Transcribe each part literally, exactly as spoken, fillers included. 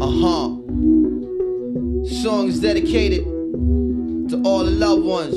Uh-huh. Song is dedicated to all the loved ones.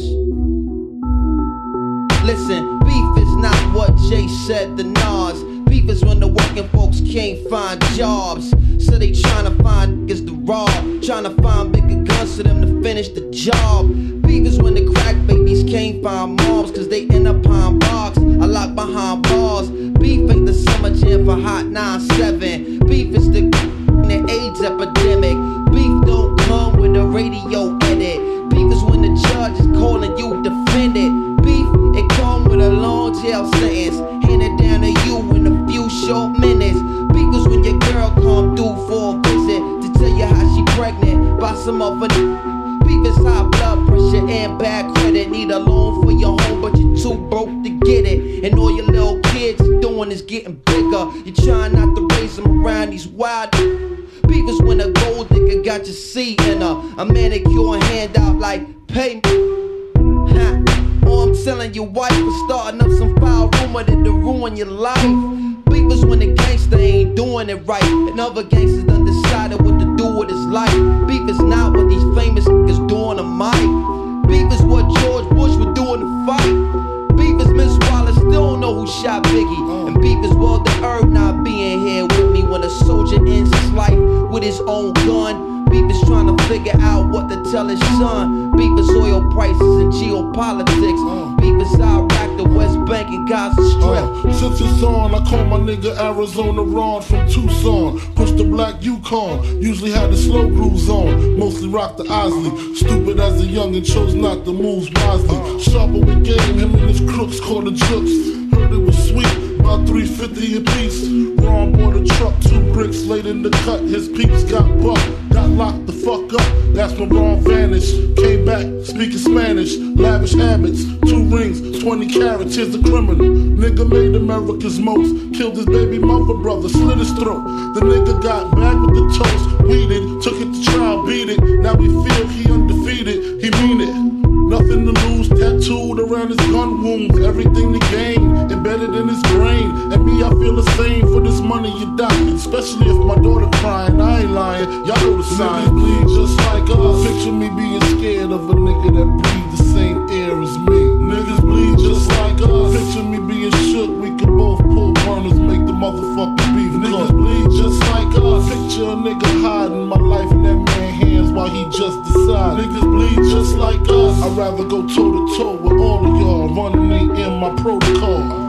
Listen, beef is not what Jay said to Nas. Beef is when the working folks can't find jobs, so they tryna find niggas to rob, tryna find bigger guns for them to finish the job. Beef is when the crack babies can't find moms, cause they in a pine box, I lock behind bars. Beef ain't the summer jam for Hot nine seven. Beef is the the AIDS epidemic. Beef don't come with a radio edit. Beef is when the judge is calling you defendant. Beef, it come with a long jail sentence, handed down to you in a few short minutes. Beef is when your girl come through for a visit to tell you how she pregnant by some other n- Beef is high blood pressure and bad credit. Need a loan for your home, but you're too broke to get it. And all your little kids doing is getting bigger. You're trying not to raise them around these wild. Beef is when a gold digger got your seed in her, a manicure handout like pay me. Ha. Or I'm telling your wife for starting up some foul rumor that to ruin your life. Beef is when the gangster ain't doing it right, and other gangsters done decided what to do with his life. Beef is not what these famous niggas do on the mic. Beef is what George Bush would do in the fight. Beef is Miss Wallace still don't know who shot Biggie. And beef is Walter Herb not being here with me when a soldier ends his life with his own gun. Beef is trying to figure out what to tell his son. Beef is oil prices and geopolitics. Beef is Iraq, the West Bank, and Gaza Strip. Uh, since it's on, I call my nigga Arizona Ron from Tucson. Push the black Yukon, usually had the slow grooves on. Mostly rock the Osley. Stupid as a young and chose not to move wisely. Sharper with game, him and his crooks called the jooks. Heard it was sweet, about three fifty a piece. Ron bought a truck, two bricks laid in the cut. His peeps got bucked, got locked the fuck up. That's when Ron vanished. Came back, speaking Spanish, lavish habits, two rings, twenty carats. Here's the criminal. Nigga made America's most, killed his baby mother brother, slit his throat. The nigga got back with the toast, weeded, took it to trial, beat it. Now we feel he undefeated, he mean it. Nothing to lose, tattooed around his gun wounds. Everything to gain, embedded in his brain. And me, I feel the same for this money you die. Especially if my daughter crying, I ain't lying. Y'all know the sign. Niggas bleed just like us. Picture me being scared of a nigga that breathes the same air as me. Niggas bleed just like us. Picture me being shook. We could both pull burners, make the motherfucking beef. Niggas bleed just like us. Picture a nigga hiding my life in that man's hands while he just decides. Niggas bleed just like us. I'd rather go toe to toe with all of y'all. Running ain't in my protocol.